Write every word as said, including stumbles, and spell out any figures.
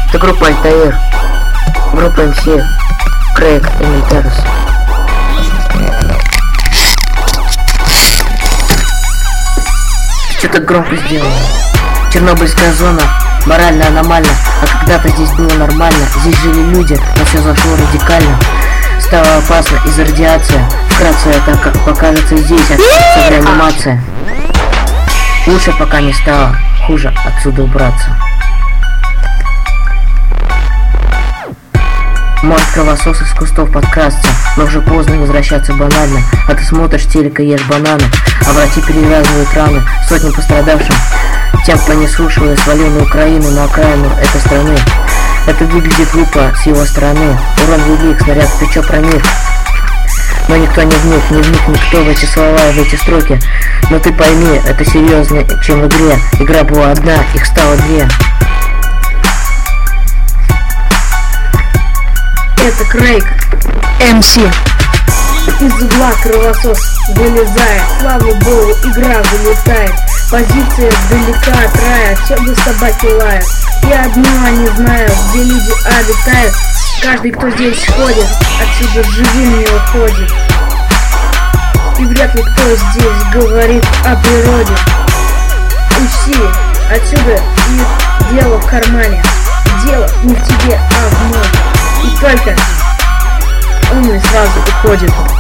Это группа Альтаир, группа эм си, Крейг и Мельтерус. Что так громко сделано? Чернобыльская зона морально аномальна, а когда-то здесь было нормально. Здесь жили люди, но все зашло радикально. Стало опасно из-за радиации. Вкратце это покажется здесь, отсутствует реанимация. Лучше пока не стало, хуже отсюда убраться. Может кровосос из кустов подкрасться, но уже поздно возвращаться банально. А ты смотришь телек и ешь бананы, а врачи перевязывают раны сотням пострадавшим. Тем, кто не слушал и свалил на Украину, на окраину этой страны. Это выглядит глупо с его стороны. Урон велик, снаряд в плечо проник. Но никто не вник, не вник никто в эти слова, в эти строки. Но ты пойми, это серьезнее, чем в игре. Игра была одна, их стало две. Это Крейг, эм си. Из угла кровосос вылезает, слава богу, игра вылетает. Позиция далека от рая, всюду собаки лают. Я одного не знаю, где люди обитают. Каждый, кто здесь ходит, отсюда живым не уходит. И вряд ли кто здесь говорит о природе. Учти, отсюда и дело в кармане. Дело не в тебе, а в море. И только умный сразу уходит.